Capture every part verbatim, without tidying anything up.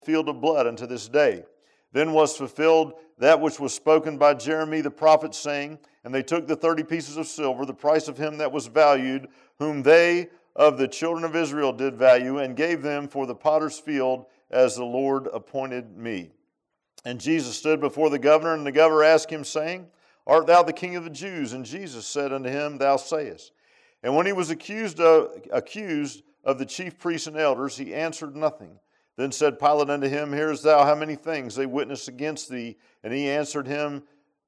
field of blood unto this day. Then was fulfilled that which was spoken by Jeremy the prophet, saying, And they took the thirty pieces of silver, the price of him that was valued, whom they of the children of Israel did value, and gave them for the potter's field, as the Lord appointed me. And Jesus stood before the governor, and the governor asked him, saying, Art thou the King of the Jews? And Jesus said unto him, Thou sayest. And when he was accused of, accused of the chief priests and elders, he answered nothing. Then said Pilate unto him, Hearest thou how many things they witness against thee? And he answered him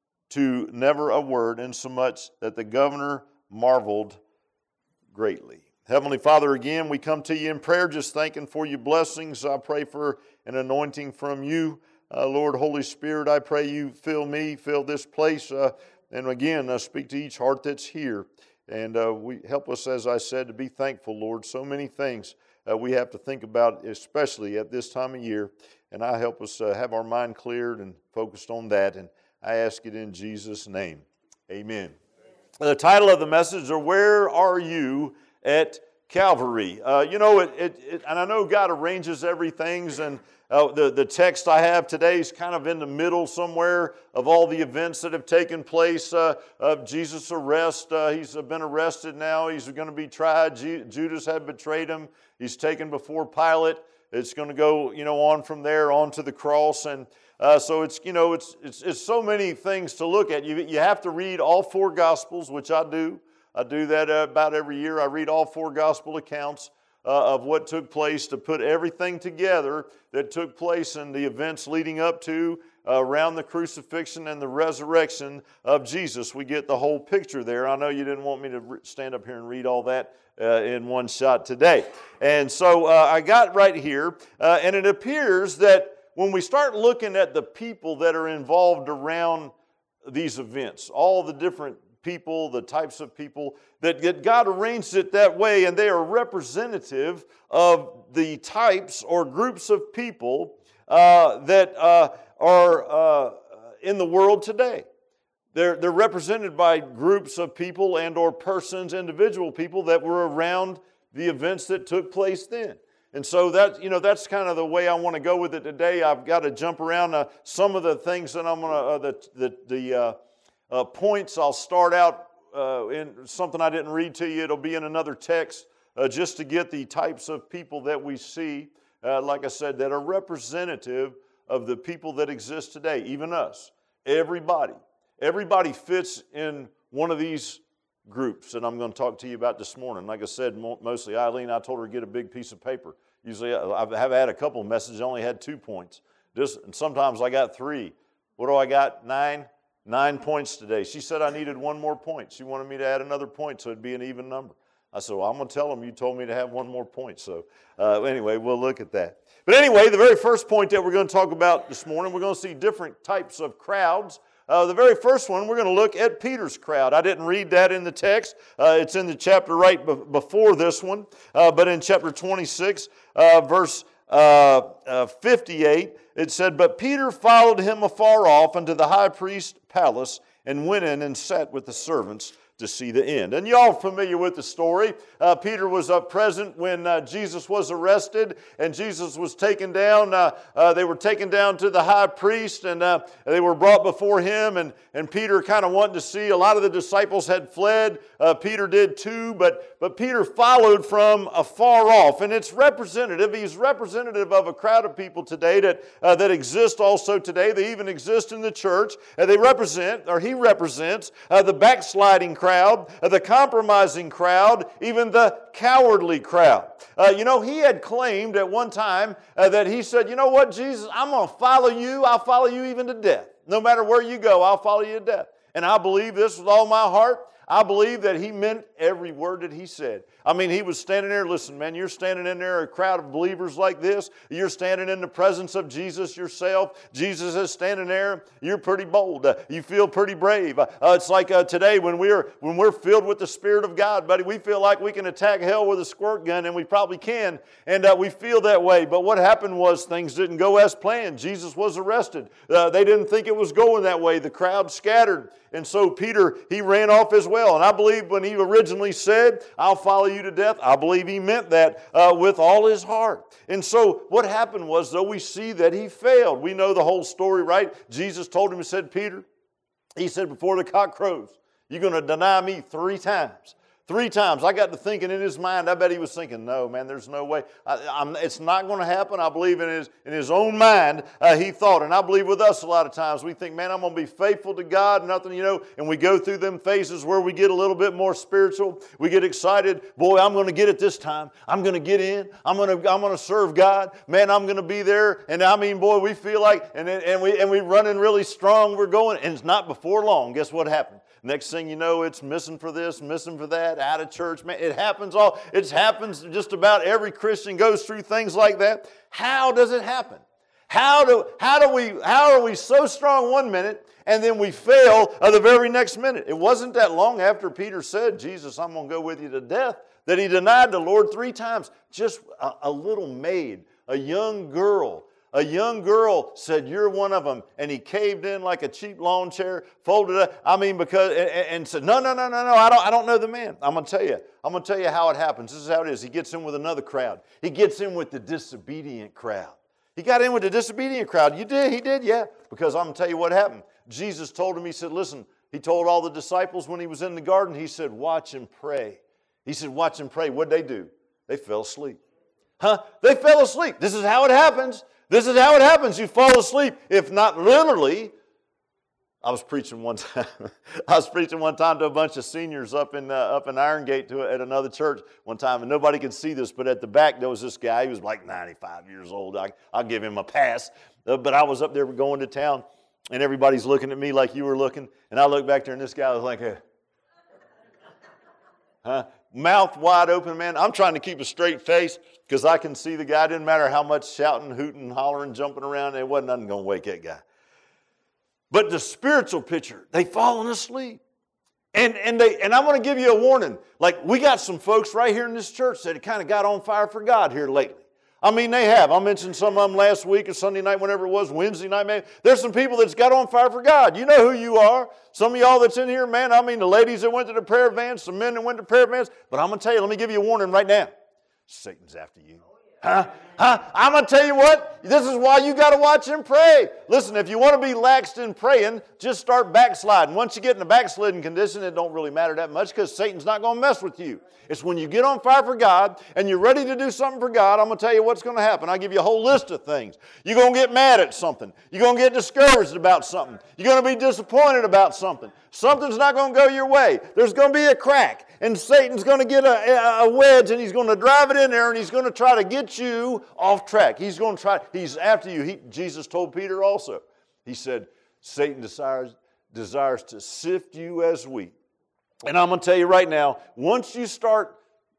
to never a word, insomuch that the governor marveled greatly. Heavenly Father, again, we come to you in prayer, just thanking for your blessings. I pray for an anointing from you. Uh, Lord, Holy Spirit, I pray you fill me, fill this place, uh, and again, uh, speak to each heart that's here. And uh, we help us, as I said, to be thankful, Lord. So many things uh, we have to think about, especially at this time of year. And I help us uh, have our mind cleared and focused on that. And I ask it in Jesus' name. Amen. The title of the message is, Where Are You at Calvary? Uh, you know, it, it, it, and I know God arranges everything, and uh, the, the text I have today is kind of in the middle somewhere of all the events that have taken place uh, of Jesus' arrest. Uh, he's been arrested now. He's going to be tried. G- Judas had betrayed him. He's taken before Pilate. It's going to go, you know, on from there, on to the cross. And uh, so it's, you know, it's, it's, it's so many things to look at. You, you have to read all four Gospels, which I do. I do that uh, about every year. I read all four gospel accounts uh, of what took place to put everything together that took place in the events leading up to, uh, around the crucifixion and the resurrection of Jesus. We get the whole picture there. I know you didn't want me to re- stand up here and read all that uh, in one shot today. And so uh, I got right here, uh, and it appears that when we start looking at the people that are involved around these events, all the different people, the types of people, that, that God arranged it that way, and they are representative of the types or groups of people uh, that uh, are uh, in the world today. They're, they're represented by groups of people and or persons, individual people that were around the events that took place then. And so that, you know, that's kind of the way I want to go with it today. I've got to jump around uh, some of the things that I'm going to, uh, the, the, the uh, Uh, points. I'll start out uh, in something I didn't read to you. It'll be in another text uh, just to get the types of people that we see, uh, like I said, that are representative of the people that exist today, even us. Everybody. Everybody fits in one of these groups that I'm going to talk to you about this morning. Like I said, mostly Eileen, I told her to get a big piece of paper. Usually I have had a couple of messages. I only had two points. Just, and sometimes I got three. What do I got? Nine? Nine points today. She said I needed one more point. She wanted me to add another point so it'd be an even number. I said, well, I'm going to tell them you told me to have one more point. So uh, anyway, we'll look at that. But anyway, the very first point that we're going to talk about this morning, we're going to see different types of crowds. Uh, the very first one, we're going to look at Peter's crowd. I didn't read that in the text. Uh, it's in the chapter right be- before this one. Uh, but in chapter twenty-six, uh, verse uh, uh, fifty-eight, it said, But Peter followed him afar off unto the high priest's palace, and went in and sat with the servants to see the end. And y'all familiar with the story. Uh, Peter was uh, present when uh, Jesus was arrested, and Jesus was taken down. Uh, uh, they were taken down to the high priest, and uh, they were brought before him, and, and Peter kind of wanted to see. A lot of the disciples had fled. Uh, Peter did too, but, but Peter followed from afar off. And it's representative. He's representative of a crowd of people today that, uh, that exist also today. They even exist in the church. And they represent, or he represents, uh, the backsliding crowd, uh, the compromising crowd, even the cowardly crowd. Uh, you know, he had claimed at one time uh, that he said, you know what, Jesus, I'm going to follow you. I'll follow you even to death. No matter where you go, I'll follow you to death. And I believe this with all my heart. I believe that he meant every word that he said. I mean, he was standing there. Listen, man, you're standing in there, a crowd of believers like this. You're standing in the presence of Jesus yourself. Jesus is standing there. You're pretty bold. Uh, you feel pretty brave. Uh, it's like uh, today when we're when we're filled with the Spirit of God, buddy, we feel like we can attack hell with a squirt gun, and we probably can. And uh, we feel that way. But what happened was things didn't go as planned. Jesus was arrested. Uh, they didn't think it was going that way. The crowd scattered. And so Peter, he ran off his well. And I believe when he originally said, I'll follow you to death, I believe he meant that uh, with all his heart. And so what happened was, though, we see that he failed. We know the whole story, right? Jesus told him, he said, Peter, he said, before the cock crows, you're going to deny me three times. Three times. I got to thinking in his mind, I bet he was thinking, no, man, there's no way. I, I'm, it's not going to happen. I believe in his, in his own mind, uh, he thought. And I believe with us a lot of times, we think, man, I'm going to be faithful to God, nothing, you know, and we go through them phases where we get a little bit more spiritual. We get excited. Boy, I'm going to get it this time. I'm going to get in. I'm going to, I'm going to serve God. Man, I'm going to be there. And I mean, boy, we feel like, and, and, we, and we running really strong. We're going, and it's not before long. Guess what happened? Next thing you know, it's missing for this, missing for that, out of church. Man, it happens all. It happens just about every Christian goes through things like that. How does it happen? How do how do we how are we so strong one minute and then we fail uh, the very next minute? It wasn't that long after Peter said, "Jesus, I'm going to go with you to death," that he denied the Lord three times. Just a, a little maid, a young girl. A young girl said, you're one of them. And he caved in like a cheap lawn chair, folded up. I mean, because, and, and said, no, no, no, no, no, I don't, I don't know the man. I'm going to tell you. I'm going to tell you how it happens. This is how it is. He gets in with another crowd. He gets in with the disobedient crowd. He got in with the disobedient crowd. You did? He did? Yeah. Because I'm going to tell you what happened. Jesus told him, he said, listen, he told all the disciples when he was in the garden, he said, watch and pray. He said, watch and pray. What'd they do? They fell asleep. Huh? They fell asleep. This is how it happens. This is how it happens. You fall asleep. If not literally, I was preaching one time. I was preaching one time to a bunch of seniors up in uh, up in Iron Gate to, at another church one time, and nobody could see this, but at the back there was this guy. He was like ninety-five years old. I, I'll give him a pass. Uh, but I was up there going to town, and everybody's looking at me like you were looking, and I looked back there, and this guy was like, hey. Huh? Mouth wide open, man. I'm trying to keep a straight face because I can see the guy. It didn't matter how much shouting, hooting, hollering, jumping around. There wasn't nothing going to wake that guy. But the spiritual picture, they fallen asleep. And, and, they, and I'm going to give you a warning. Like, we got some folks right here in this church that kind of got on fire for God here lately. I mean, they have. I mentioned some of them last week or Sunday night, whenever it was, Wednesday night, man. There's some people that's got on fire for God. You know who you are. Some of y'all that's in here, man, I mean, the ladies that went to the prayer advance, some men that went to prayer advance. But I'm going to tell you, let me give you a warning right now. Satan's after you. Huh? Huh? I'm going to tell you what, this is why you got to watch and pray. Listen, if you want to be laxed in praying, just start backsliding. Once you get in a backsliding condition, it don't really matter that much because Satan's not going to mess with you. It's when you get on fire for God and you're ready to do something for God, I'm going to tell you what's going to happen. I'll give you a whole list of things. You're going to get mad at something. You're going to get discouraged about something. You're going to be disappointed about something. Something's not going to go your way. There's going to be a crack. And Satan's going to get a, a wedge and he's going to drive it in there and he's going to try to get you off track. He's going to try, he's after you. He, Jesus told Peter also. He said, Satan desires, desires to sift you as wheat. And I'm going to tell you right now, once you start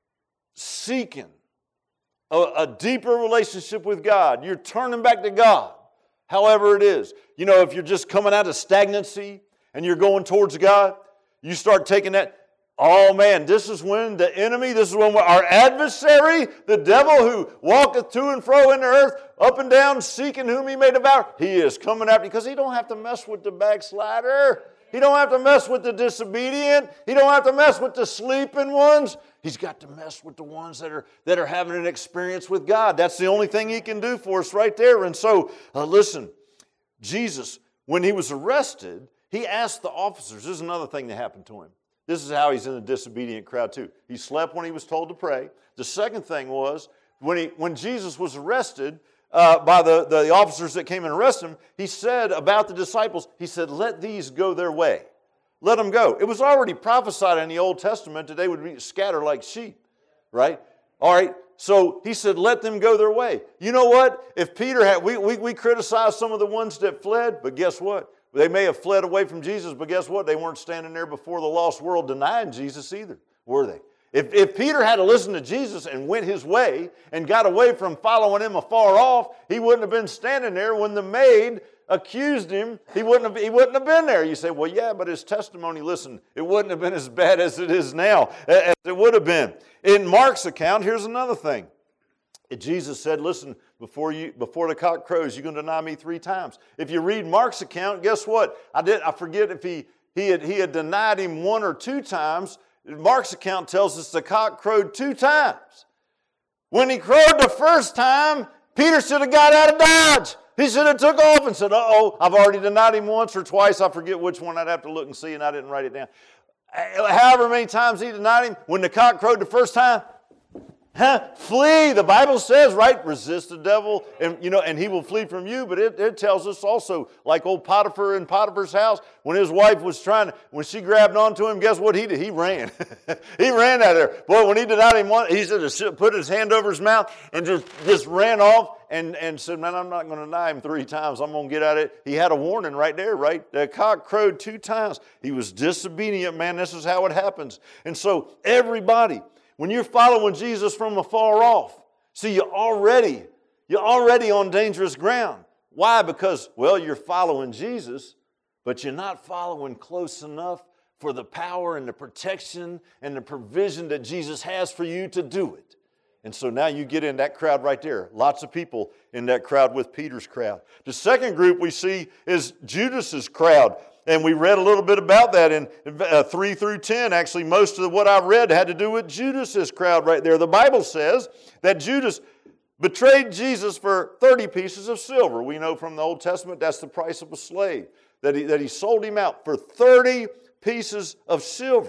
seeking a, a deeper relationship with God, you're turning back to God, however it is. You know, if you're just coming out of stagnancy and you're going towards God, you start taking that. Oh man, this is when the enemy, this is when our adversary, the devil who walketh to and fro in the earth, up and down, seeking whom he may devour, he is coming after you because he don't have to mess with the backslider. He don't have to mess with the disobedient. He don't have to mess with the sleeping ones. He's got to mess with the ones that are, that are having an experience with God. That's the only thing he can do for us right there. And so, uh, listen, Jesus, when he was arrested, he asked the officers, this is another thing that happened to him. This is how he's in the disobedient crowd too. He slept when he was told to pray. The second thing was, when, he, when Jesus was arrested, Uh, by the, the officers that came and arrested him, he said about the disciples, he said, let these go their way. Let them go. It was already prophesied in the Old Testament that they would be scattered like sheep, right? All right, so he said, let them go their way. You know what? If Peter had, we, we, we criticized some of the ones that fled, but guess what? They may have fled away from Jesus, but guess what? They weren't standing there before the lost world denying Jesus either, were they? If, if Peter had to listen to Jesus and went his way and got away from following him afar off, he wouldn't have been standing there when the maid accused him. He wouldn't have, he wouldn't have been there. You say, well, yeah, but his testimony, listen, it wouldn't have been as bad as it is now, as it would have been. In Mark's account, here's another thing. Jesus said, listen, before you before the cock crows, you're going to deny me three times. If you read Mark's account, guess what? I did. I forget if he he had, he had denied him one or two times. Mark's account tells us the cock crowed two times. When he crowed the first time, Peter should have got out of Dodge. He should have took off and said, uh-oh, I've already denied him once or twice. I forget which one. I'd have to look and see, and I didn't write it down. However many times he denied him, when the cock crowed the first time, huh, flee. The Bible says, right, resist the devil, and you know, and he will flee from you. But it, it tells us also, like old Potiphar in Potiphar's house, when his wife was trying to, when she grabbed onto him, guess what he did? He ran. He ran out of there. Boy, when he denied him one, he should put his hand over his mouth and just, just ran off and, and said, man, I'm not going to deny him three times. I'm going to get out of it. He had a warning right there, right? The cock crowed two times. He was disobedient, man. This is how it happens. And so everybody, when you're following Jesus from afar off, see, you're already, you're already on dangerous ground. Why? Because, well, you're following Jesus, but you're not following close enough for the power and the protection and the provision that Jesus has for you to do it. And so now you get in that crowd right there. Lots of people in that crowd with Peter's crowd. The second group we see is Judas's crowd. And we read a little bit about that in uh, three through ten. Actually, most of what I read had to do with Judas's crowd right there. The Bible says that Judas betrayed Jesus for thirty pieces of silver. We know from the Old Testament that's the price of a slave, that he, that he sold him out for thirty pieces of silver.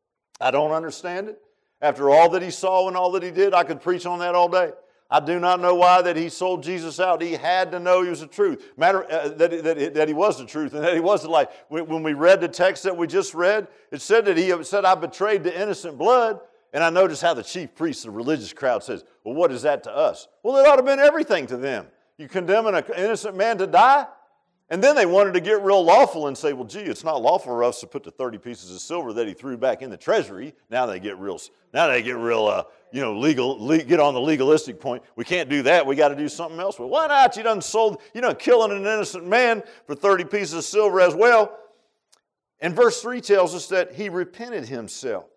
I don't understand it. After all that he saw and all that he did, I could preach on that all day. I do not know why that he sold Jesus out. He had to know he was the truth. Matter uh, that, that, that he was the truth and that he was the life. When we read the text that we just read, it said that he said, I betrayed the innocent blood. And I noticed how the chief priest, the religious crowd, says, well, what is that to us? Well, it ought to have been everything to them. You condemning an innocent man to die? And then they wanted to get real lawful and say, well, gee, it's not lawful for us to put the thirty pieces of silver that he threw back in the treasury. Now they get real, now they get real, uh, you know, legal, le- get on the legalistic point. We can't do that. We got to do something else. Well, why not? You done sold, you know, killing an innocent man for thirty pieces of silver as well. And verse three tells us that he repented himself.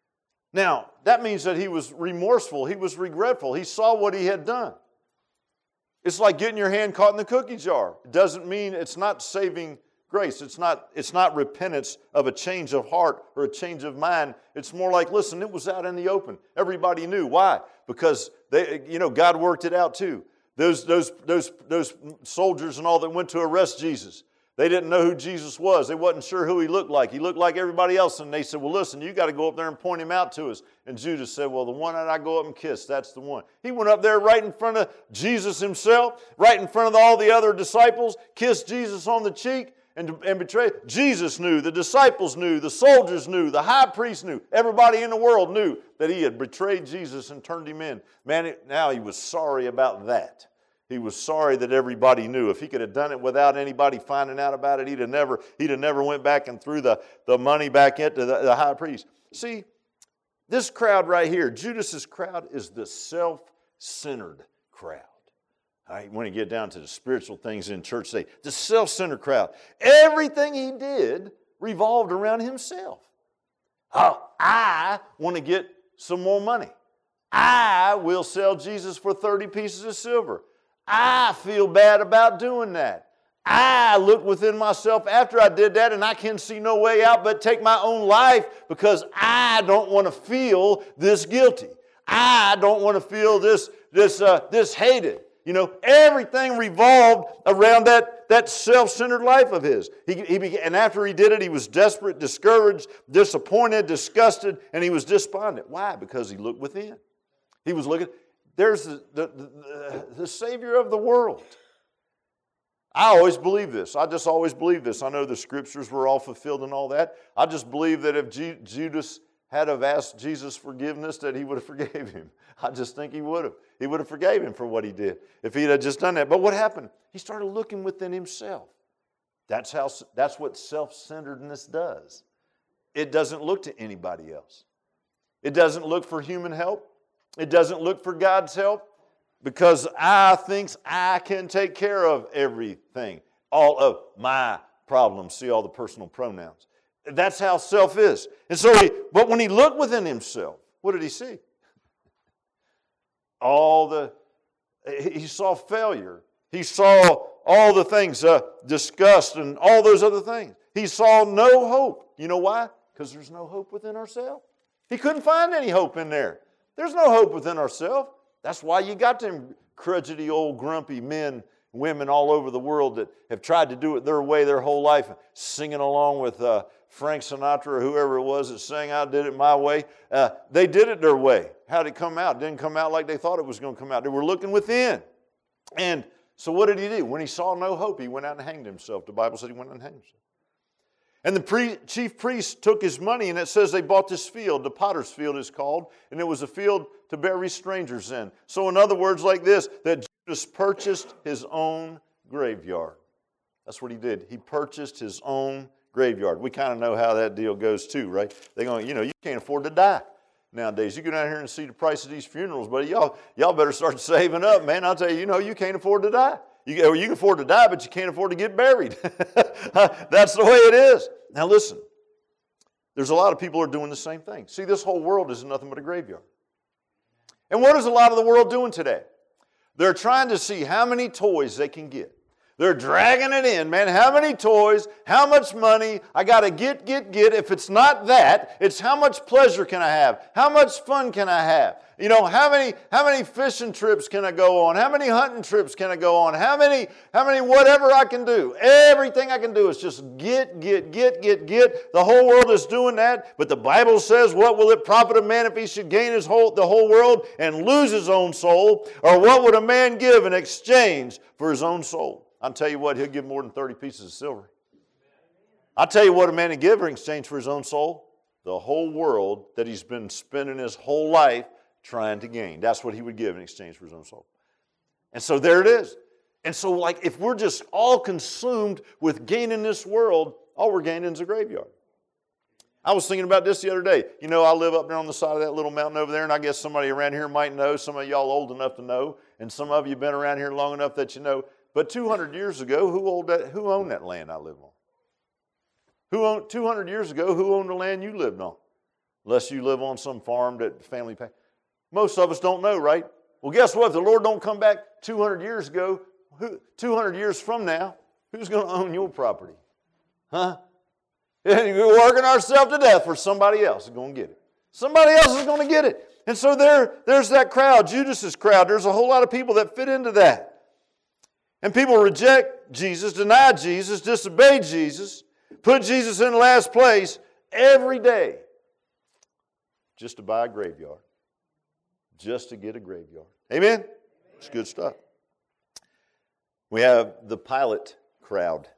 Now, that means that he was remorseful. He was regretful. He saw what he had done. It's like getting your hand caught in the cookie jar. It doesn't mean, it's not saving grace. It's not, it's not repentance of a change of heart or a change of mind. It's more like, listen, it was out in the open. Everybody knew. Why? Because they, you know, God worked it out too. Those, those, those, those soldiers and all that went to arrest Jesus, they didn't know who Jesus was. They wasn't sure who he looked like. He looked like everybody else. And they said, well, listen, you got to go up there and point him out to us. And Judas said, well, the one that I go up and kiss, that's the one. He went up there right in front of Jesus himself, right in front of all the other disciples, kissed Jesus on the cheek and, and betrayed. Jesus knew, the disciples knew, the soldiers knew, the high priest knew. Everybody in the world knew that he had betrayed Jesus and turned him in. Man, it, now he was sorry about that. He was sorry that everybody knew. If he could have done it without anybody finding out about it, he'd have never, he'd have never went back and threw the, the money back into the, the high priest. See, this crowd right here, Judas's crowd, is the self-centered crowd. All right, when you get down to the spiritual things in church, say the self-centered crowd. Everything he did revolved around himself. Oh, I want to get some more money. I will sell Jesus for thirty pieces of silver. I feel bad about doing that. I look within myself after I did that and I can see no way out but take my own life because I don't want to feel this guilty. I don't want to feel this, this, uh, this hated. You know, everything revolved around that, that self-centered life of his. He, he began, and after he did it, he was desperate, discouraged, disappointed, disgusted, and he was despondent. Why? Because he looked within. He was looking... There's the, the, the, the Savior of the world. I always believe this. I just always believe this. I know the scriptures were all fulfilled and all that. I just believe that if G- Judas had have asked Jesus forgiveness, that he would have forgave him. I just think he would have. He would have forgave him for what he did if he had just done that. But what happened? He started looking within himself. That's how. That's what self-centeredness does. It doesn't look to anybody else. It doesn't look for human help. It doesn't look for God's help because I thinks I can take care of everything, all of my problems. See all the personal pronouns. That's how self is. And so, he, but when he looked within himself, what did he see? All the, he saw failure. He saw all the things, uh, disgust and all those other things. He he saw no hope. You know why? Because there's no hope within ourselves. He couldn't find any hope in there. There's no hope within ourselves. That's why you got them crudgety old grumpy men, women all over the world that have tried to do it their way their whole life, singing along with uh, Frank Sinatra or whoever it was that sang, I did it my way. Uh, they did it their way. How did it come out? It didn't come out like they thought it was going to come out. They were looking within. And so what did he do? When he saw no hope, he went out and hanged himself. The Bible said he went out and hanged himself. And the pre- chief priest took his money, and it says they bought this field. The potter's field is called, and it was a field to bury strangers in. So in other words like this, that Judas purchased his own graveyard. That's what he did. He purchased his own graveyard. We kind of know how that deal goes too, right? They're going, you know, you can't afford to die nowadays. You go down here and see the price of these funerals, buddy. Y'all, y'all better start saving up, man. I'll tell you, you know, you can't afford to die. You, or you can afford to die, but you can't afford to get buried. That's the way it is. Now listen, there's a lot of people who are doing the same thing. See, this whole world is nothing but a graveyard. And what is a lot of the world doing today? They're trying to see how many toys they can get. They're dragging it in, man. How many toys? How much money? I got to get, get, get. If it's not that, it's how much pleasure can I have? How much fun can I have? You know, how many how many fishing trips can I go on? How many hunting trips can I go on? How many, how many whatever I can do? Everything I can do is just get, get, get, get, get. The whole world is doing that. But the Bible says, what will it profit a man if he should gain his whole, the whole world and lose his own soul? Or what would a man give in exchange for his own soul? I'll tell you what, he'll give more than thirty pieces of silver. I'll tell you what a man would give in exchange for his own soul. The whole world that he's been spending his whole life trying to gain. That's what he would give in exchange for his own soul. And so there it is. And so like if we're just all consumed with gaining this world, all we're gaining is a graveyard. I was thinking about this the other day. You know, I live up there on the side of that little mountain over there, and I guess somebody around here might know. Some of y'all old enough to know, and some of you have been around here long enough that you know. But two hundred years ago, who owned that, who owned that land I live on? Who owned, two hundred years ago, who owned the land you lived on? Unless you live on some farm that family paid. Most of us don't know, right? Well, guess what? If the Lord don't come back two hundred years ago, who, two hundred years from now, who's going to own your property? Huh? And we're working ourselves to death for somebody else is going to get it. Somebody else is going to get it. And so there, there's that crowd, Judas's crowd. There's a whole lot of people that fit into that. And people reject Jesus, deny Jesus, disobey Jesus, put Jesus in the last place every day just to buy a graveyard, just to get a graveyard. Amen? It's good stuff. We have the Pilate crowd.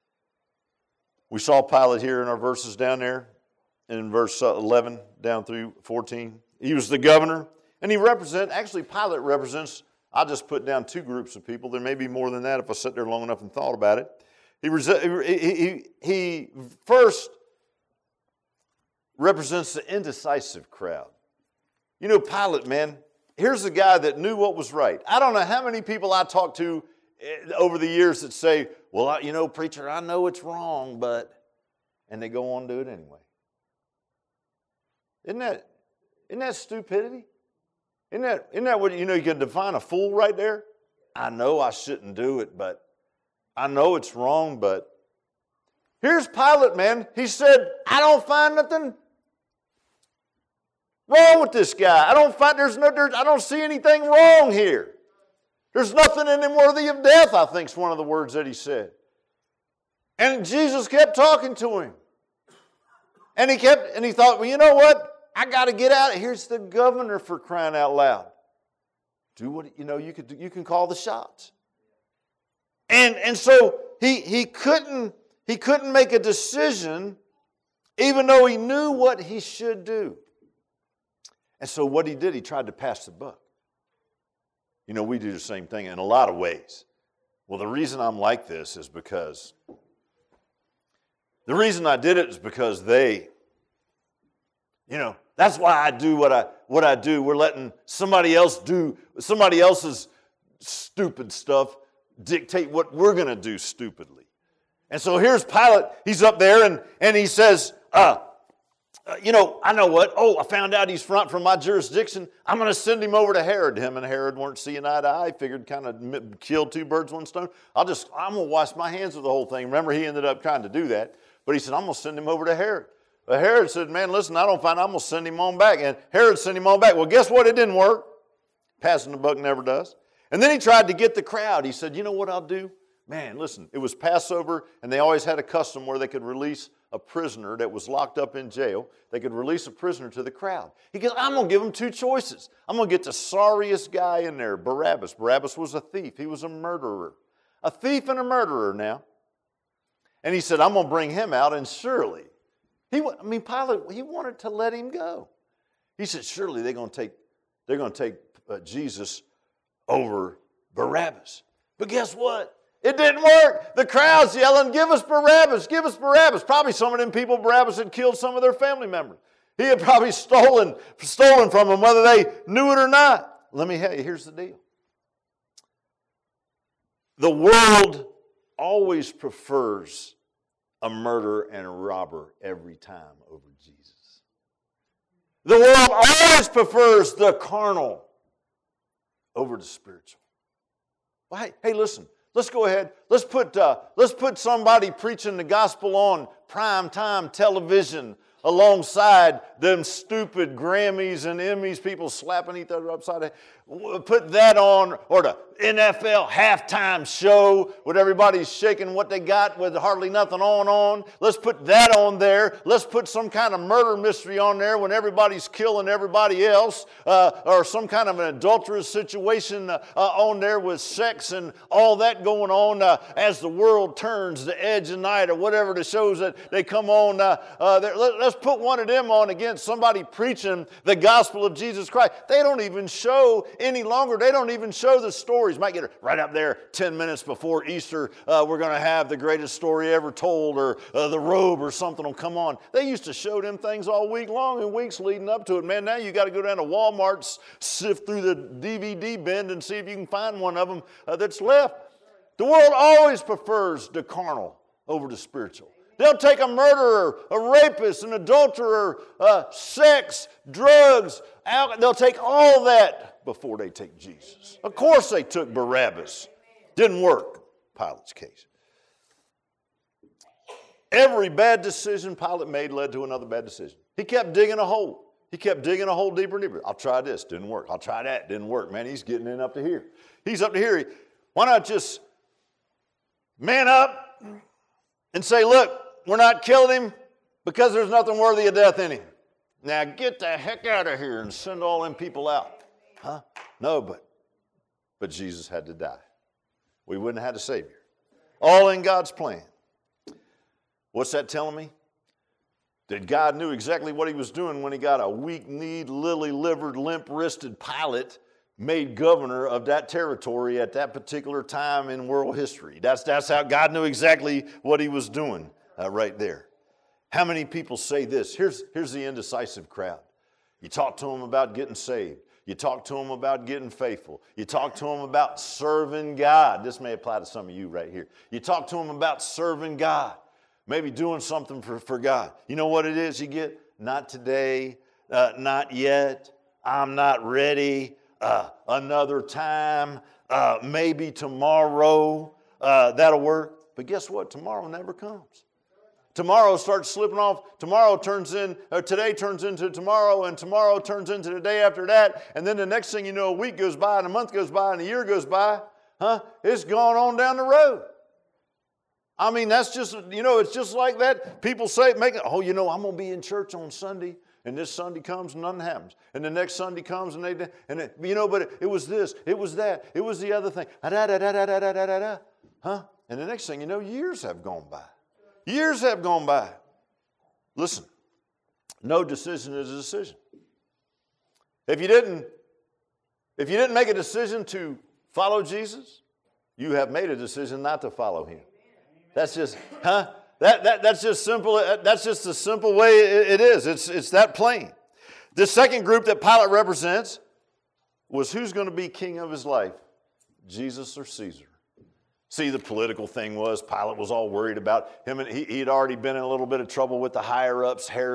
We saw Pilate here in our verses down there, in verse eleven down through fourteen. He was the governor, and he represents, actually Pilate represents, I just put down two groups of people. There may be more than that if I sat there long enough and thought about it. He, he, he, he first represents the indecisive crowd. You know, Pilate, man, here's a guy that knew what was right. I don't know how many people I talked to over the years that say, well, I, you know, preacher, I know it's wrong, but, and they go on to do it anyway. Isn't that, isn't that stupidity? Isn't that, isn't that what, you know, you can define a fool right there? I know I shouldn't do it, but I know it's wrong, but here's Pilate, man. He said, I don't find nothing wrong with this guy. I don't find, there's no, there's, I don't see anything wrong here. There's nothing in him worthy of death, I think is one of the words that he said. And Jesus kept talking to him. And he kept, and he thought, well, you know what? I got to get out. Here's the governor, for crying out loud. Do what, you know, you could, you can call the shots. And, and so he, he couldn't, he couldn't make a decision even though he knew what he should do. And so what he did, he tried to pass the buck. You know, we do the same thing in a lot of ways. Well, the reason I'm like this is because, the reason I did it is because they, you know, that's why I do what I what I do. We're letting somebody else do, somebody else's stupid stuff dictate what we're going to do stupidly. And so here's Pilate. He's up there and, and he says, uh, uh, you know, I know what. Oh, I found out he's front from my jurisdiction. I'm going to send him over to Herod. Him and Herod weren't seeing eye to eye. Figured kind of killed two birds, one stone. I'll just, I'm going to wash my hands of the whole thing. Remember, he ended up trying to do that. But he said, I'm going to send him over to Herod. But Herod said, man, listen, I don't find I'm going to send him on back. And Herod sent him on back. Well, guess what? It didn't work. Passing the buck never does. And then he tried to get the crowd. He said, you know what I'll do? Man, listen, it was Passover, and they always had a custom where they could release a prisoner that was locked up in jail. They could release a prisoner to the crowd. He goes, I'm going to give them two choices. I'm going to get the sorriest guy in there, Barabbas. Barabbas was a thief. He was a murderer. A thief and a murderer now. And he said, I'm going to bring him out, and surely, he, I mean, Pilate, he wanted to let him go. He said, surely they're going to take, they're going to take uh, Jesus over Barabbas. But guess what? It didn't work. The crowd's yelling, give us Barabbas, give us Barabbas. Probably some of them people, Barabbas had killed some of their family members. He had probably stolen, stolen from them, whether they knew it or not. Let me tell you, here's the deal. The world always prefers a murderer and a robber every time over Jesus. The world always prefers the carnal over the spiritual. Well, hey, hey, listen. Let's go ahead. Let's put, uh, let's put somebody preaching the gospel on prime time television alongside them stupid Grammys and Emmys, people slapping each other upside the head. Put that on, or the N F L halftime show with everybody shaking what they got with hardly nothing on on. Let's put that on there. Let's put some kind of murder mystery on there when everybody's killing everybody else, uh, or some kind of an adulterous situation uh, uh, on there with sex and all that going on uh, as the world turns, the edge of night, or whatever the shows that they come on. Uh, uh, there. Let, let's put one of them on against somebody preaching the gospel of Jesus Christ. They don't even show any longer. They don't even show the stories. Might get it right up there ten minutes before Easter. Uh, we're going to have the greatest story ever told, or uh, the robe or something will come on. They used to show them things all week long and weeks leading up to it. Man, now you got to go down to Walmart, sift through the D V D bin and see if you can find one of them uh, that's left. The world always prefers the carnal over the spiritual. They'll take a murderer, a rapist, an adulterer, uh, sex, drugs, alcohol. They'll take all that before they take Jesus. Of course they took Barabbas. Didn't work, Pilate's case. Every bad decision Pilate made led to another bad decision. He kept digging a hole. He kept digging a hole deeper and deeper. I'll try this, didn't work. I'll try that, didn't work. Man, he's getting in up to here. He's up to here. Why not just man up and say, look, we're not killing him because there's nothing worthy of death in him. Now get the heck out of here and send all them people out. Huh? No, but, but Jesus had to die. We wouldn't have had a Savior. All in God's plan. What's that telling me? That God knew exactly what he was doing when he got a weak-kneed, lily-livered, limp-wristed Pilate made governor of that territory at that particular time in world history. That's, that's how God knew exactly what he was doing uh, right there. How many people say this? Here's, here's the indecisive crowd. You talk to them about getting saved. You talk to them about getting faithful. You talk to them about serving God. This may apply to some of you right here. You talk to them about serving God. Maybe doing something for, for God. You know what it is you get? Not today, uh, not yet, I'm not ready, uh, another time, uh, maybe tomorrow, uh, that'll work. But guess what? Tomorrow never comes. Tomorrow starts slipping off. Tomorrow turns in, or today turns into tomorrow, and tomorrow turns into the day after that. And then the next thing you know, a week goes by, and a month goes by, and a year goes by. Huh? It's gone on down the road. I mean, that's just, you know, it's just like that. People say, make it, oh, you know, I'm going to be in church on Sunday, and this Sunday comes and nothing happens. And the next Sunday comes and they, and it, you know, but it, it was this, it was that, it was the other thing. Da, da, da, da, da, da, da, da, da. Huh? And the next thing you know, years have gone by. Years have gone by. Listen, no decision is a decision. If you didn't, if you didn't make a decision to follow Jesus, you have made a decision not to follow him. That's just, huh? That, that, that's just simple. That's just the simple way it is. It's, it's that plain. The second group that Pilate represents was who's going to be king of his life, Jesus or Caesar. See, the political thing was Pilate was all worried about him, and he, he'd already been in a little bit of trouble with the higher-ups, Herod,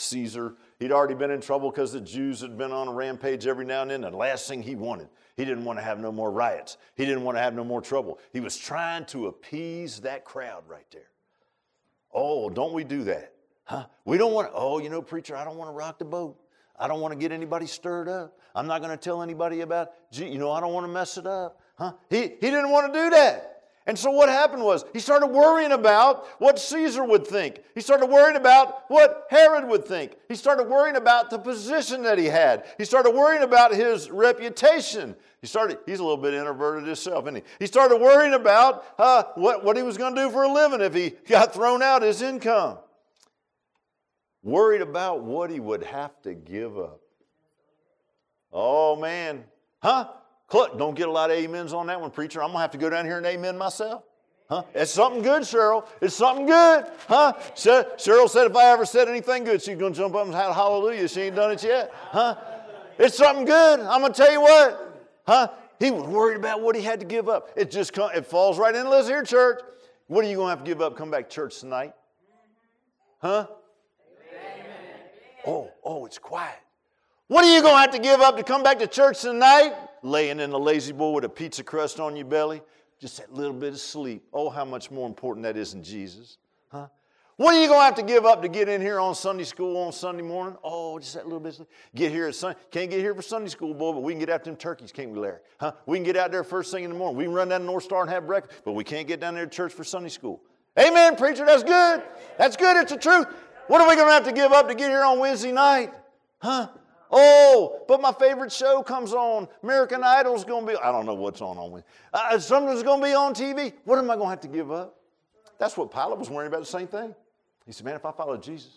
Caesar. He'd already been in trouble because the Jews had been on a rampage every now and then. The last thing he wanted, he didn't want to have no more riots. He didn't want to have no more trouble. He was trying to appease that crowd right there. Oh, don't we do that? Huh? We don't want to, oh, you know, preacher, I don't want to rock the boat. I don't want to get anybody stirred up. I'm not going to tell anybody about, gee, you know, I don't want to mess it up. Huh? He, he didn't want to do that. And so what happened was he started worrying about what Caesar would think. He started worrying about what Herod would think. He started worrying about the position that he had. He started worrying about his reputation. He started, he's a little bit introverted himself, isn't he? He started worrying about uh, what, what he was going to do for a living if he got thrown out, his income. Worried about what he would have to give up. Oh, man. Huh? Look, don't get a lot of amens on that one, preacher. I'm going to have to go down here and amen myself. Huh? It's something good, Cheryl. It's something good. Huh? Cheryl said if I ever said anything good, she's going to jump up and shout hallelujah. She ain't done it yet. Huh? It's something good. I'm going to tell you what. Huh? He was worried about what he had to give up. It just come, it falls right in. Listen here, church. What are you going to have to give up? Come back to church tonight. Huh? Amen. Oh, oh, it's quiet. What are you going to have to give up to come back to church tonight? Laying in the lazy boy with a pizza crust on your belly. Just that little bit of sleep. Oh, how much more important that is in Jesus. Huh? What are you going to have to give up to get in here on Sunday school on Sunday morning? Oh, just that little bit of sleep. Get here at Sunday. Can't get here for Sunday school, boy, but we can get after them turkeys, can't we, Larry? Huh? We can get out there first thing in the morning. We can run down to North Star and have breakfast, but we can't get down there to church for Sunday school. Amen, preacher. That's good. That's good. It's the truth. What are we going to have to give up to get here on Wednesday night? Huh? Oh, but my favorite show comes on. American Idol's going to be, I don't know what's on on Wednesday. Uh, something's going to be on T V. What am I going to have to give up? That's what Pilate was worrying about, the same thing. He said, man, if I follow Jesus,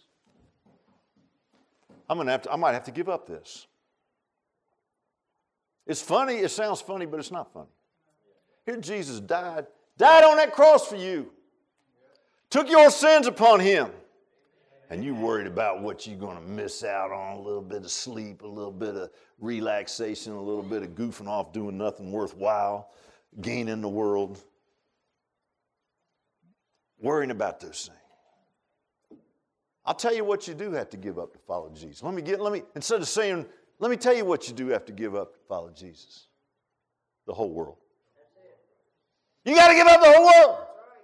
I'm going to have to, I might have to give up this. It's funny. It sounds funny, but it's not funny. Here Jesus died, died on that cross for you. Took your sins upon him. And you worried about what you're going to miss out on, a little bit of sleep, a little bit of relaxation, a little bit of goofing off, doing nothing worthwhile, gaining the world. Worrying about those things. I'll tell you what you do have to give up to follow Jesus. Let me get, let me, instead of saying, let me tell you what you do have to give up to follow Jesus. The whole world. You got to give up the whole world.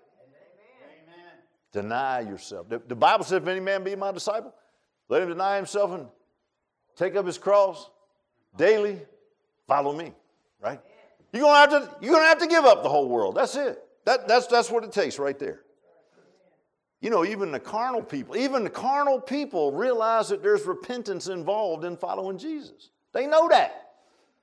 Deny yourself. The, the Bible says, if any man be my disciple, let him deny himself and take up his cross daily, follow me. Right? You're gonna have to, you're gonna have to give up the whole world. That's it. That, that's, that's what it takes right there. You know, even the carnal people, even the carnal people realize that there's repentance involved in following Jesus. They know that.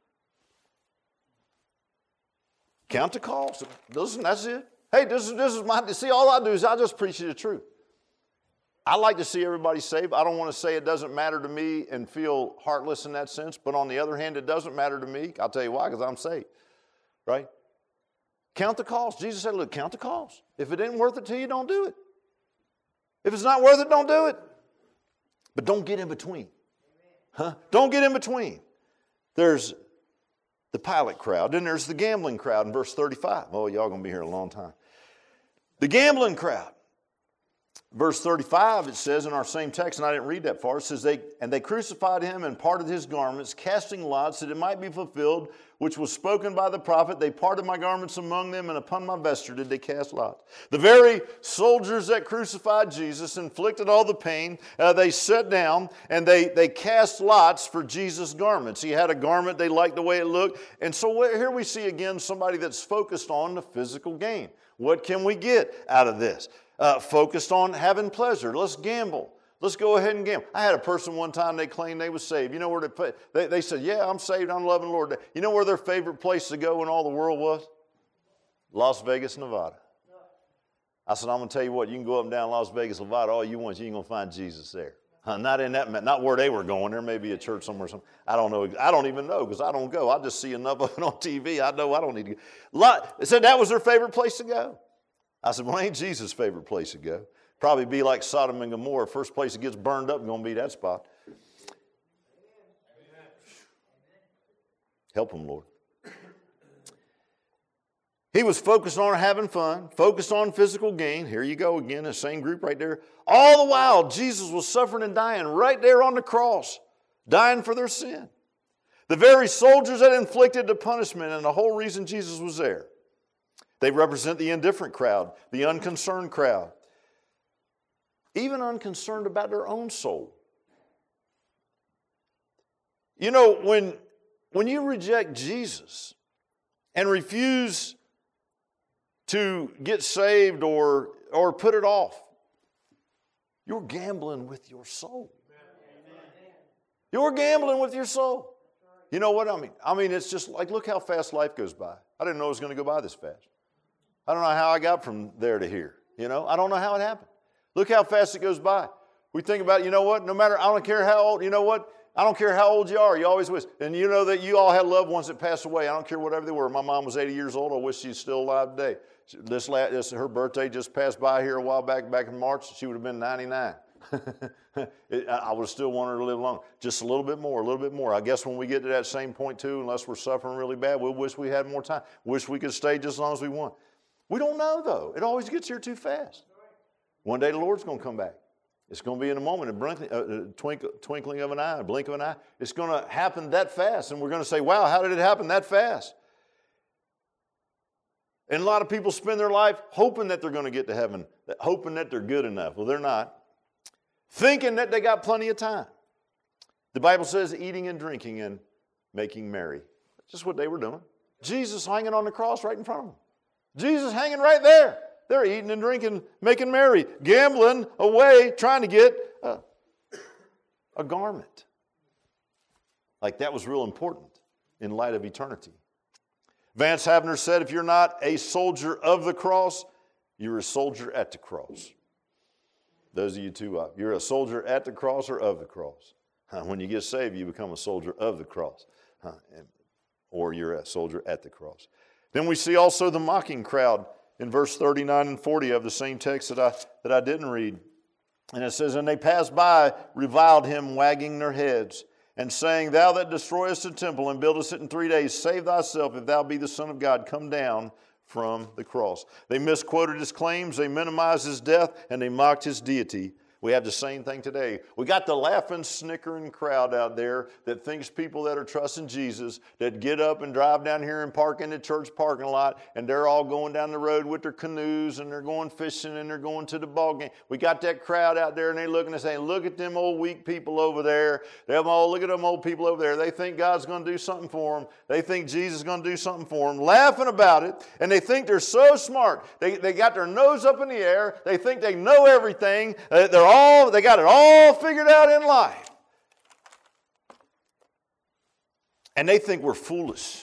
Count the cost. Listen, that's it. Hey, this is, this is my, see, all I do is I just preach you the truth. I like to see everybody saved. I don't want to say it doesn't matter to me and feel heartless in that sense, but on the other hand, it doesn't matter to me. I'll tell you why, because I'm saved, right? Count the cost. Jesus said, look, count the cost. If it ain't worth it to you, don't do it. If it's not worth it, don't do it. But don't get in between. Huh? Don't get in between. There's the Pilate crowd. Then there's the gambling crowd in verse thirty-five. Oh, y'all going to be here a long time. The gambling crowd. Verse thirty-five, it says in our same text, and I didn't read that far, it says, they, and they crucified him and parted his garments, casting lots, that it might be fulfilled, which was spoken by the prophet. They parted my garments among them, and upon my vesture did they cast lots. The very soldiers that crucified Jesus, inflicted all the pain, uh, they sat down, and they, they cast lots for Jesus' garments. He had a garment, they liked the way it looked. And so here we see again somebody that's focused on the physical gain. What can we get out of this? Uh, focused on having pleasure. Let's gamble. Let's go ahead and gamble. I had a person one time, they claimed they was saved. You know where they put, they, they said, yeah, I'm saved, I'm loving the Lord. You know where their favorite place to go in all the world was? Las Vegas, Nevada. I said, I'm going to tell you what, you can go up and down Las Vegas, Nevada all you want, you ain't going to find Jesus there. Huh, not in that, not where they were going. There may be a church somewhere. Somewhere. I don't know. I don't even know because I don't go. I just see enough of it on T V. I know I don't need to go. Lot, they said that was their favorite place to go. I said, well, ain't Jesus' favorite place to go. Probably be like Sodom and Gomorrah. First place that gets burned up is going to be that spot. Help them, Lord. He was focused on having fun, focused on physical gain. Here you go again, the same group right there. All the while, Jesus was suffering and dying right there on the cross, dying for their sin. The very soldiers that inflicted the punishment and the whole reason Jesus was there. They represent the indifferent crowd, the unconcerned crowd, even unconcerned about their own soul. You know, when, when you reject Jesus and refuse to get saved or, or put it off, you're gambling with your soul. You're gambling with your soul. You know what I mean? I mean, it's just like, look how fast life goes by. I didn't know it was going to go by this fast. I don't know how I got from there to here. You know, I don't know how it happened. Look how fast it goes by. We think about, you know what, no matter, I don't care how old, you know what, I don't care how old you are, you always wish. And you know that you all had loved ones that passed away. I don't care whatever they were. My mom was eighty years old. I wish she's still alive today. This, this her birthday just passed by here a while back, back in March. She would have been ninety-nine. it, I would have still wanted her to live long. Just a little bit more, a little bit more. I guess when we get to that same point too, unless we're suffering really bad, we'll wish we had more time. Wish we could stay just as long as we want. We don't know though. It always gets here too fast. One day the Lord's going to come back. It's going to be in a moment, a, blink, a twinkle, twinkling of an eye, a blink of an eye. It's going to happen that fast, and we're going to say, wow, how did it happen that fast? And a lot of people spend their life hoping that they're going to get to heaven, hoping that they're good enough. Well, they're not. Thinking that they got plenty of time. The Bible says eating and drinking and making merry. That's just what they were doing. Jesus hanging on the cross right in front of them. Jesus hanging right there. They're eating and drinking, making merry, gambling away, trying to get a, a garment. Like that was real important in light of eternity. Vance Havner said, if you're not a soldier of the cross, you're a soldier at the cross. Those of you two up. You're a soldier at the cross or of the cross. Huh? When you get saved, you become a soldier of the cross. Huh? And, or you're a soldier at the cross. Then we see also the mocking crowd in verse thirty-nine and forty of the same text that I, that I didn't read. And it says, and they passed by, reviled him, wagging their heads, and saying, thou that destroyest the temple and buildest it in three days, save thyself, if thou be the Son of God, come down from the cross. They misquoted his claims, they minimized his death, and they mocked his deity. We have the same thing today. We got the laughing, snickering crowd out there that thinks people that are trusting Jesus, that get up and drive down here and park in the church parking lot, and they're all going down the road with their canoes, and they're going fishing, and they're going to the ball game. We got that crowd out there, and they're looking and saying, look at them old weak people over there. They're all, look at them old people over there. They think God's going to do something for them. They think Jesus is going to do something for them, laughing about it, and they think they're so smart. They, they got their nose up in the air. They think they know everything. They're all, they got it all figured out in life. And they think we're foolish.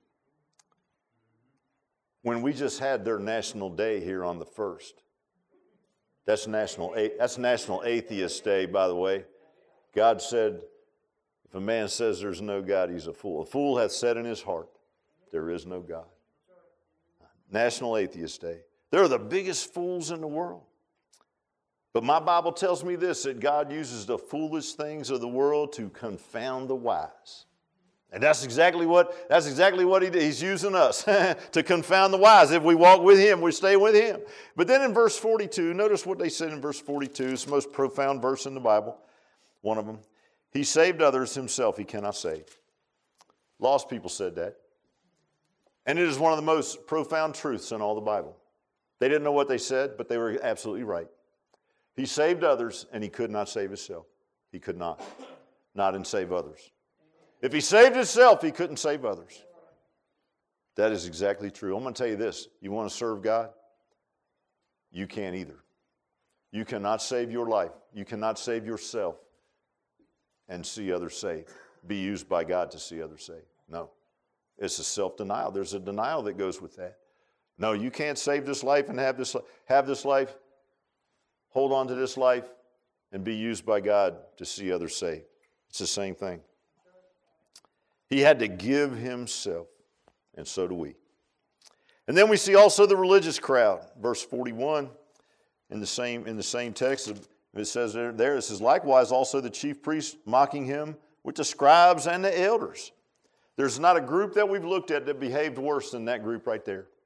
When we just had their national day here on the first. That's national, that's National Atheist Day, by the way. God said, if a man says there's no God, he's a fool. A fool hath said in his heart, there is no God. National Atheist Day. They're the biggest fools in the world. But my Bible tells me this, that God uses the foolish things of the world to confound the wise. And that's exactly what, that's exactly what he did. He's using us to confound the wise. If we walk with him, we stay with him. But then in verse forty-two, notice what they said in verse forty-two. It's the most profound verse in the Bible, one of them. He saved others, himself he cannot save. Lost people said that. And it is one of the most profound truths in all the Bible. They didn't know what they said, but they were absolutely right. He saved others, and he could not save himself. He could not. Not and save others. If he saved himself, he couldn't save others. That is exactly true. I'm going to tell you this. You want to serve God? You can't either. You cannot save your life. You cannot save yourself and see others saved. Be used by God to see others saved. No. It's a self-denial. There's a denial that goes with that. No, you can't save this life and have this, have this life, hold on to this life, and be used by God to see others saved. It's the same thing. He had to give himself, and so do we. And then we see also the religious crowd. Verse forty-one, in the same, in the same text, it says there, there, it says, likewise also the chief priests mocking him with the scribes and the elders. There's not a group that we've looked at that behaved worse than that group right there.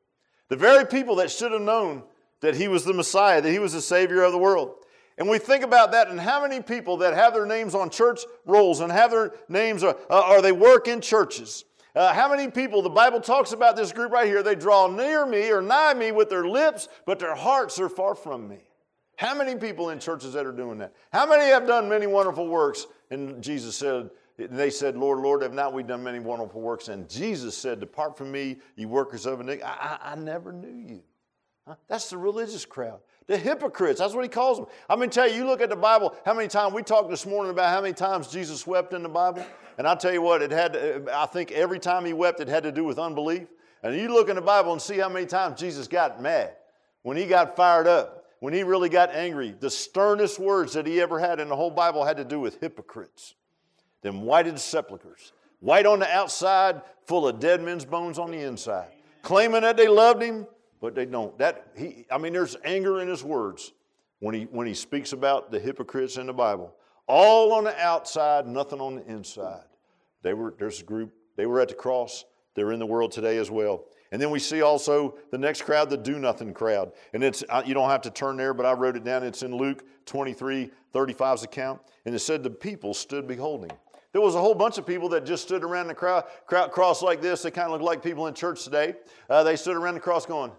The very people that should have known that he was the Messiah, that he was the Savior of the world. And we think about that, and how many people that have their names on church rolls and have their names, uh, or they work in churches. Uh, how many people, the Bible talks about this group right here, they draw near me or nigh me with their lips, but their hearts are far from me. How many people in churches that are doing that? How many have done many wonderful works? And Jesus said, they said, Lord, Lord, have not we done many wonderful works? And Jesus said, depart from me, you workers of iniquity. I, I, I never knew you. Huh? That's the religious crowd. The hypocrites, that's what he calls them. I'm going to tell you, you look at the Bible, how many times, we talked this morning about how many times Jesus wept in the Bible. And I'll tell you what, it had, I think every time he wept, it had to do with unbelief. And you look in the Bible and see how many times Jesus got mad. When he got fired up, when he really got angry, the sternest words that he ever had in the whole Bible had to do with hypocrites. Them whited sepulchres. White on the outside, full of dead men's bones on the inside. Claiming that they loved him, but they don't. That he, I mean, there's anger in his words when he, when he speaks about the hypocrites in the Bible. All on the outside, nothing on the inside. They were, there's a group, they were at the cross. They're in the world today as well. And then we see also the next crowd, the do-nothing crowd. And it's, you don't have to turn there, but I wrote it down. It's in Luke twenty-three thirty-five's account. And it said the people stood beholding. There was a whole bunch of people that just stood around the crowd, crowd cross like this. They kind of look like people in church today. Uh, they stood around the cross going.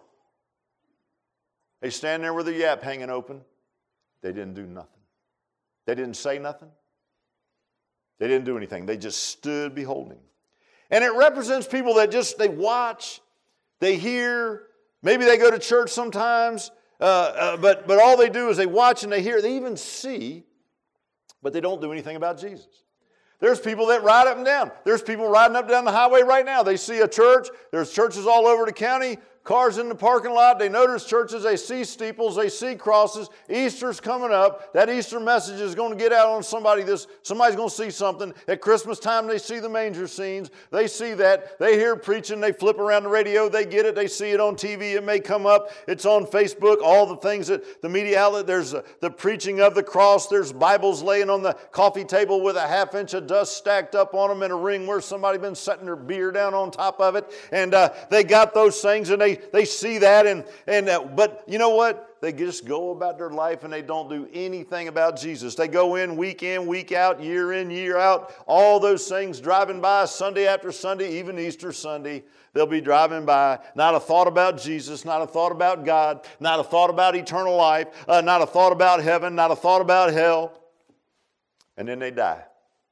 They stand there with their yap hanging open. They didn't do nothing. They didn't say nothing. They didn't do anything. They just stood beholding. And it represents people that just, they watch, they hear, maybe they go to church sometimes, uh, uh, but, but all they do is they watch and they hear. They even see, but they don't do anything about Jesus. There's people that ride up and down. There's people riding up and down the highway right now. They see a church. There's churches all over the county. Cars in the parking lot. They notice churches. They see steeples. They see crosses. Easter's coming up. That Easter message is going to get out on somebody. This somebody's going to see something. At Christmas time, they see the manger scenes. They see that. They hear preaching. They flip around the radio. They get it. They see it on T V. It may come up. It's on Facebook. All the things that the media outlet. There's uh, the preaching of the cross. There's Bibles laying on the coffee table with a half inch of dust stacked up on them in a ring where somebody been setting their beer down on top of it. And uh, they got those things and they They see that, and, and uh, but you know what? They just go about their life and they don't do anything about Jesus. They go in week in, week out, year in, year out. All those things driving by Sunday after Sunday, even Easter Sunday. They'll be driving by. Not a thought about Jesus, not a thought about God, not a thought about eternal life, uh, not a thought about heaven, not a thought about hell. And then they die.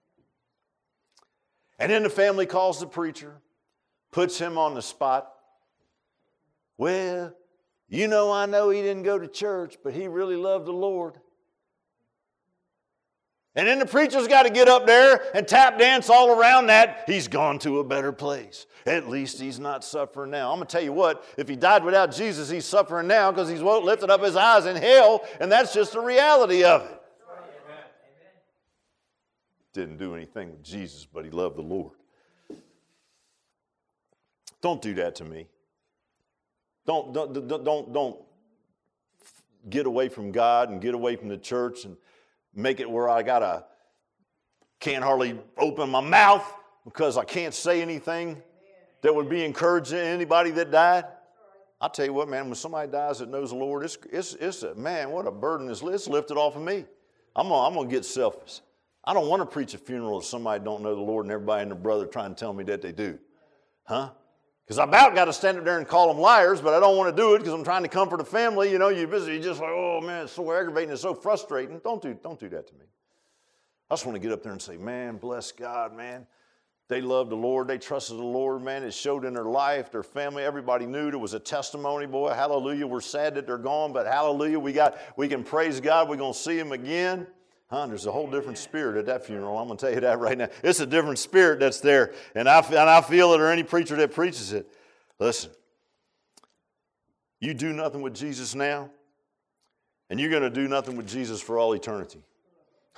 And then the family calls the preacher, puts him on the spot. Well, you know, I know he didn't go to church, but he really loved the Lord. And then the preacher's got to get up there and tap dance all around that. He's gone to a better place. At least he's not suffering now. I'm going to tell you what, if he died without Jesus, he's suffering now because he's lifted up his eyes in hell, and that's just the reality of it. Amen. Didn't do anything with Jesus, but he loved the Lord. Don't do that to me. Don't, don't, don't, don't, don't get away from God and get away from the church and make it where I gotta can't hardly open my mouth because I can't say anything that would be encouraging to anybody that died. I'll tell you what, man, when somebody dies that knows the Lord, it's, it's, it's a, man, what a burden is it's lifted off of me. I'm gonna, I'm gonna get selfish. I don't want to preach a funeral if somebody don't know the Lord and everybody and their brother trying to tell me that they do. Huh? Because I about got to stand up there and call them liars, but I don't want to do it because I'm trying to comfort a family. You know, you're busy, you're just like, oh man, it's so aggravating, it's so frustrating. Don't do, don't do that to me. I just want to get up there and say, man, bless God, man. They loved the Lord, they trusted the Lord, man. It showed in their life, their family, everybody knew there was a testimony, boy. Hallelujah. We're sad that they're gone, but hallelujah, we got, we can praise God. We're going to see them again. Huh, there's a whole different spirit at that funeral. I'm going to tell you that right now. It's a different spirit that's there. And I, and I feel it, or any preacher that preaches it. Listen, you do nothing with Jesus now, and you're going to do nothing with Jesus for all eternity. Huh?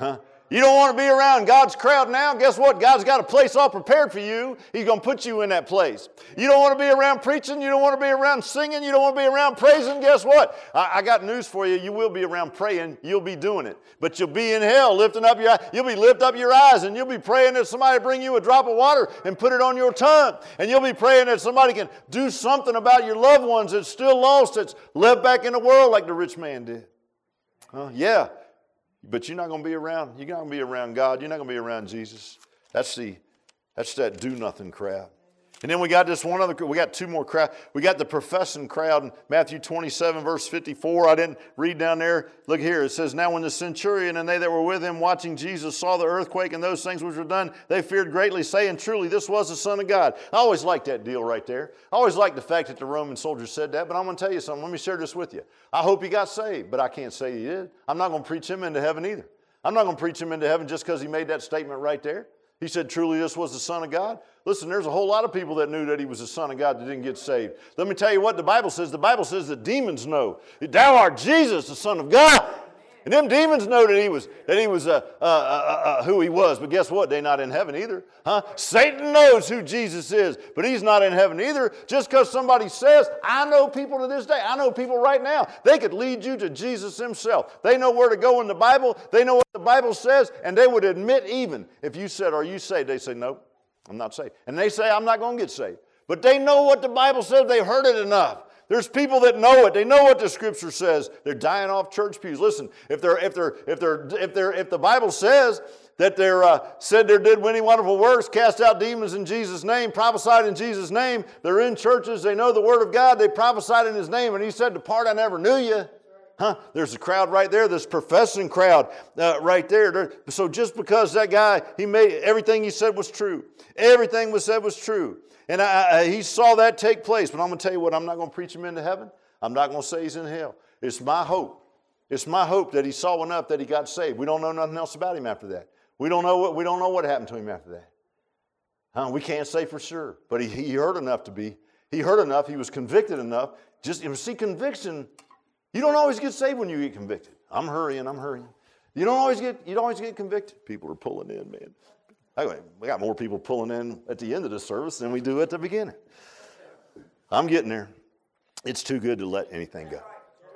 You don't want to be around God's crowd now? Guess what? God's got a place all prepared for you. He's going to put you in that place. You don't want to be around preaching. You don't want to be around singing. You don't want to be around praising. Guess what? I, I got news for you. You will be around praying. You'll be doing it. But you'll be in hell lifting up your eyes. You'll be lift up your eyes and you'll be praying that somebody bring you a drop of water and put it on your tongue. And you'll be praying that somebody can do something about your loved ones that's still lost, that's left back in the world like the rich man did. Huh? Yeah. But you're not going to be around, you're not going to be around God. You're not going to be around Jesus. That's the, that's that do-nothing crowd. And then we got this one other, we got two more crowd. We got the professing crowd in Matthew twenty-seven, verse fifty-four. I didn't read down there. Look here. It says, now when the centurion and they that were with him watching Jesus saw the earthquake and those things which were done, they feared greatly, saying, truly, this was the Son of God. I always liked that deal right there. I always liked the fact that the Roman soldiers said that, but I'm going to tell you something. Let me share this with you. I hope he got saved, but I can't say he did. I'm not going to preach him into heaven either. I'm not going to preach him into heaven just because he made that statement right there. He said, truly, this was the Son of God. Listen, there's a whole lot of people that knew that he was the Son of God that didn't get saved. Let me tell you what the Bible says. The Bible says that demons know. Thou art Jesus, the Son of God. And them demons know that he was, that he was uh, uh, uh, uh, who he was. But guess what? They're not in heaven either. Huh? Satan knows who Jesus is, but he's not in heaven either. Just because somebody says, I know people to this day. I know people right now. They could lead you to Jesus himself. They know where to go in the Bible. They know what the Bible says. And they would admit even if you said, are you saved? They say, nope, I'm not saved. And they say, I'm not going to get saved. But they know what the Bible says. They heard it enough. There's people that know it. They know what the Scripture says. They're dying off church pews. Listen, if they're if they're if they're if they're if the Bible says that they're uh, said they did many wonderful works, cast out demons in Jesus' name, prophesied in Jesus' name, they're in churches. They know the Word of God. They prophesied in His name, and He said, "Depart, I never knew you." Huh? There's a crowd right there. This professing crowd uh, right there. So just because that guy, he made everything he said was true. Everything was said was true. And I, I, he saw that take place. But I'm going to tell you what, I'm not going to preach him into heaven. I'm not going to say he's in hell. It's my hope. It's my hope that he saw enough that he got saved. We don't know nothing else about him after that. We don't know what, we don't know what happened to him after that. Huh? We can't say for sure. But he, he heard enough to be. He heard enough. He was convicted enough. Just you see, conviction, you don't always get saved when you get convicted. I'm hurrying, I'm hurrying. You don't always get, you don't always get convicted. People are pulling in, man. Anyway, we got more people pulling in at the end of the service than we do at the beginning. I'm getting there. It's too good to let anything go.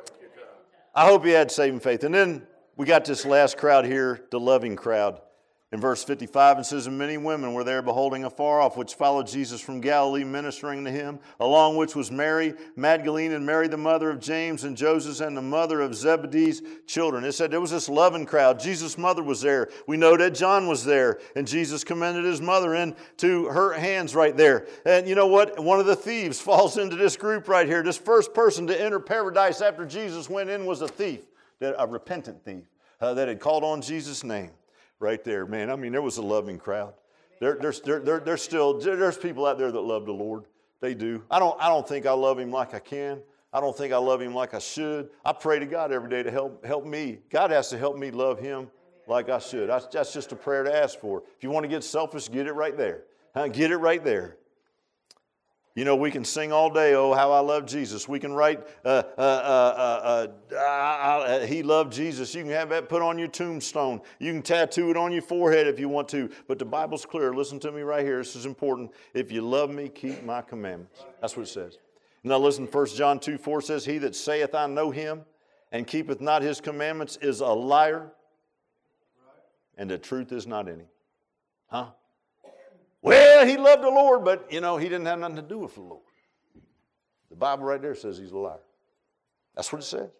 I hope you had saving faith. And then we got this last crowd here, the loving crowd. In verse fifty-five, it says, and many women were there beholding afar off, which followed Jesus from Galilee, ministering to him, along which was Mary Magdalene, and Mary the mother of James and Joseph, and the mother of Zebedee's children. It said there was this loving crowd. Jesus' mother was there. We know that John was there, and Jesus commended his mother into her hands right there. And you know what? One of the thieves falls into this group right here. This first person to enter paradise after Jesus went in was a thief, a repentant thief uh, that had called on Jesus' name. Right there, man. I mean, there was a loving crowd. There, there's, there, there, there's still there's people out there that love the Lord. They do. I don't. I don't think I love Him like I can. I don't think I love Him like I should. I pray to God every day to help help me. God has to help me love Him like I should. That's, that's just a prayer to ask for. If you want to get selfish, get it right there. Huh? Get it right there. You know, we can sing all day, oh, how I love Jesus. We can write, uh, uh, uh, uh, uh, uh, he loved Jesus. You can have that put on your tombstone. You can tattoo it on your forehead if you want to. But the Bible's clear. Listen to me right here. This is important. If you love me, keep my commandments. That's what it says. Now listen, First John two four says, he that saith I know him and keepeth not his commandments is a liar, and the truth is not in him. Huh? Well, he loved the Lord, but, you know, he didn't have nothing to do with the Lord. The Bible right there says he's a liar. That's what it says.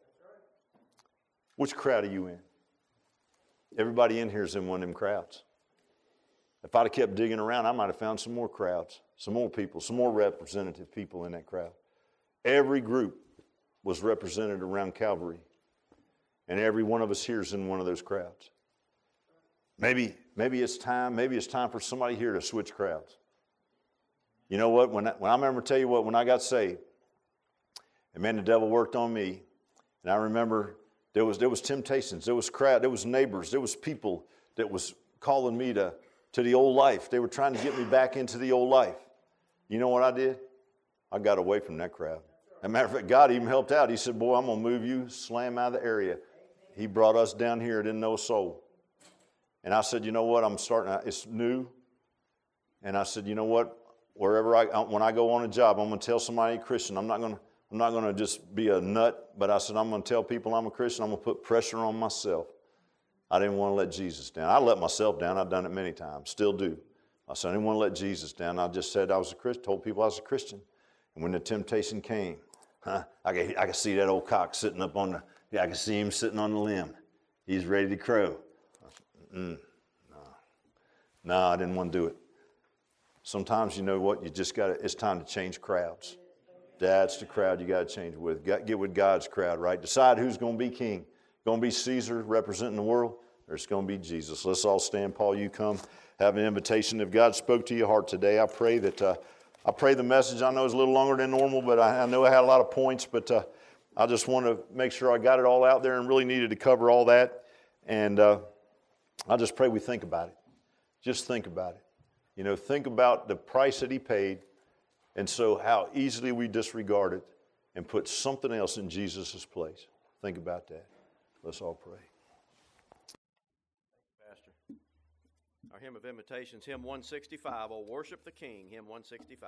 Which crowd are you in? Everybody in here is in one of them crowds. If I'd have kept digging around, I might have found some more crowds, some more people, some more representative people in that crowd. Every group was represented around Calvary, and every one of us here is in one of those crowds. Maybe, maybe it's time, maybe it's time for somebody here to switch crowds. You know what? When I, when I remember tell you what, when I got saved, and man, the devil worked on me. And I remember there was there was temptations, there was crowd, there was neighbors, there was people that was calling me to, to the old life. They were trying to get me back into the old life. You know what I did? I got away from that crowd. As a matter of fact, God even helped out. He said, boy, I'm going to move you, slam out of the area. He brought us down here, didn't know a soul. And I said, you know what, I'm starting, it's new. And I said, you know what, wherever I, when I go on a job, I'm going to tell somebody Christian. I'm not going to, I'm not going to just be a nut, but I said, I'm going to tell people I'm a Christian. I'm going to put pressure on myself. I didn't want to let Jesus down. I let myself down. I've done it many times, still do. I said, I didn't want to let Jesus down. I just said I was a Christian, told people I was a Christian. And when the temptation came, huh, I could, I could see that old cock sitting up on the, yeah, I could see him sitting on the limb. He's ready to crow. Mm, no. no, I didn't want to do it. Sometimes, you know what, you just got to, it's time to change crowds. That's the crowd you got to change with. Get with God's crowd, right? Decide who's going to be king. Going to be Caesar representing the world, or it's going to be Jesus. Let's all stand. Paul, you come. Have an invitation. If God spoke to your heart today, I pray that, uh, I pray the message, I know is a little longer than normal, but I, I know I had a lot of points, but uh, I just want to make sure I got it all out there and really needed to cover all that. And uh, I just pray we think about it. Just think about it. You know, think about the price that he paid, and so how easily we disregard it and put something else in Jesus' place. Think about that. Let's all pray. Pastor. Our hymn of invitations, hymn one sixty-five, Oh Worship the King, hymn one sixty-five.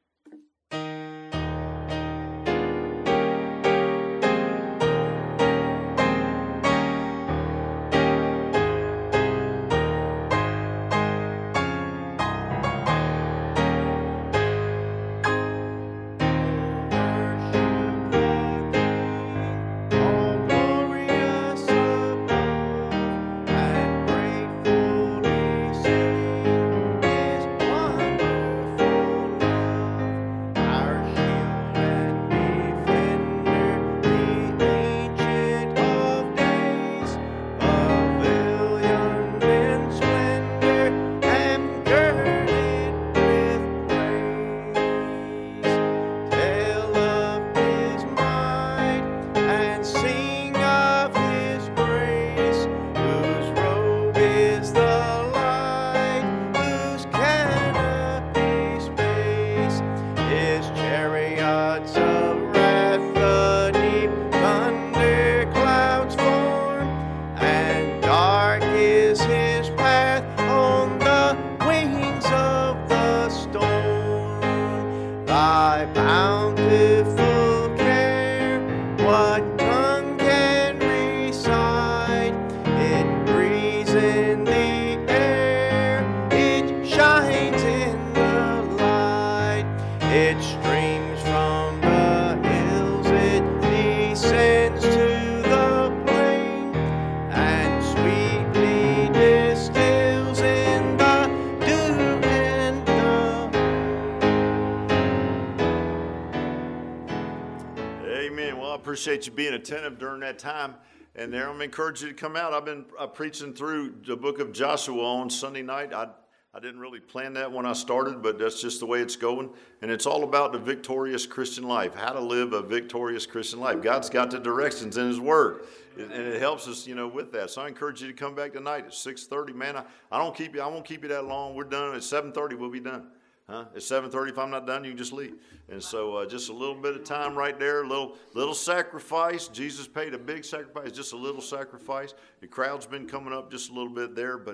Appreciate you being attentive during that time. And there, I'm going to encourage you to come out. I've been uh, preaching through the book of Joshua on Sunday night. I, I didn't really plan that when I started, but that's just the way it's going. And it's all about the victorious Christian life, how to live a victorious Christian life. God's got the directions in his word, and it helps us, you know, with that. So I encourage you to come back tonight at six thirty. Man, I, I don't keep you, I won't keep you that long. We're done at seven thirty. We'll be done. Huh? At seven thirty, if I'm not done, you can just leave. And so uh, just a little bit of time right there, a little, little sacrifice. Jesus paid a big sacrifice, just a little sacrifice. The crowd's been coming up just a little bit there, but